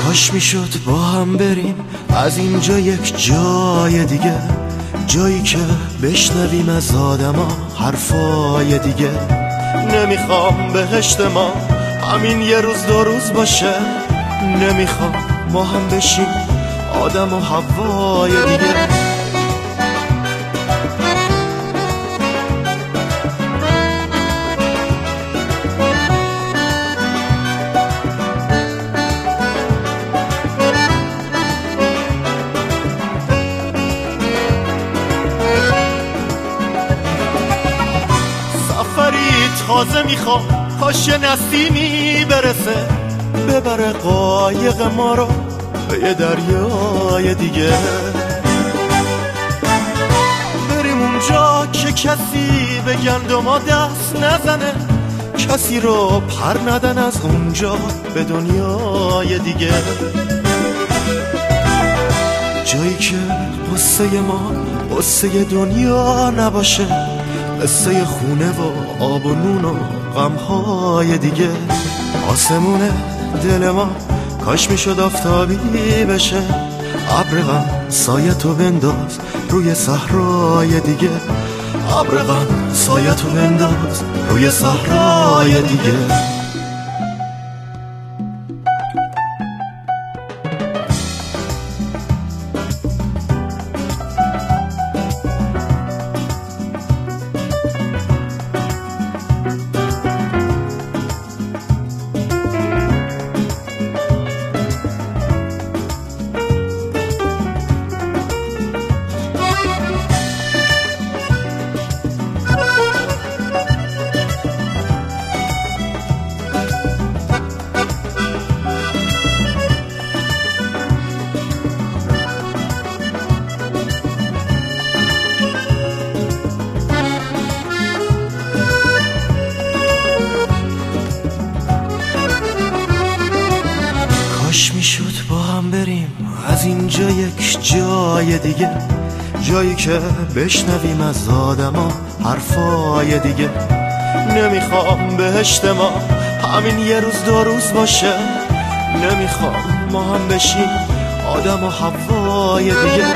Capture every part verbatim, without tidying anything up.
کاش میشد با هم بریم از اینجا یک جای دیگه، جایی که بشنویم از آدما حرفای دیگه. نمیخوام بهشت ما همین یه روز دو روز باشه، نمیخوام ما هم بشیم آدم و هوای دیگه. تازه میخوام کاش یه نسیمی برسه ببره قایق ما رو به یه دریای دیگه. بریم اونجا که کسی به گندما دست نزنه، کسی رو پر ندن از اونجا به دنیای دیگه. جایی که قصه ما قصه دنیا نباشه، قصه خونه و آب و نون و غمهای دیگه. آسمون دل ما کاش میشد آفتابی بشه، ابر غم سایه تو بنداز روی صحرای دیگه، ابر غم سایه تو بنداز روی صحرای دیگه. کاش میشد با هم بریم از اینجا یک جای دیگه، جایی که بشنویم از آدما حرفای دیگه. نمیخوام بهشت ما همین یه روز دو روز باشه، نمیخوام ما هم بشیم آدم و هوای دیگه.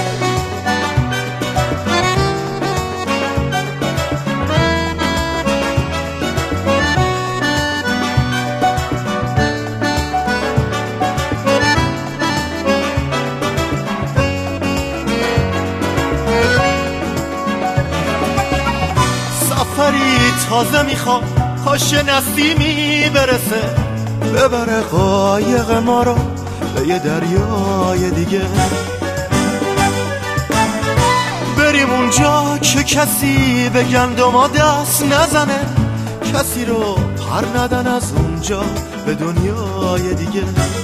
تازه میخوام کاش نسیمی برسه ببره قایق ما رو به یه دریای دیگه. بریم اونجا که کسی به گندما دست نزنه، کسی رو پر ندن از اونجا به دنیای دیگه.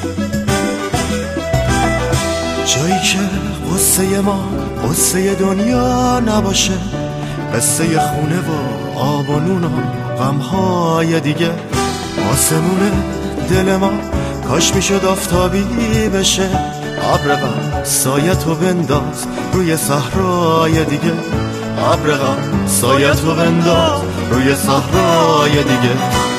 جایی که قصه ما قصه دنیا نباشه، قصه خونه و آب و نون و غمهای دیگه. آسمون دل ما کاش میشد آفتابی بشه، ابر غم سایه تو بنداز روی صحرای دیگه، ابر غم سایه تو بنداز روی صحرای دیگه.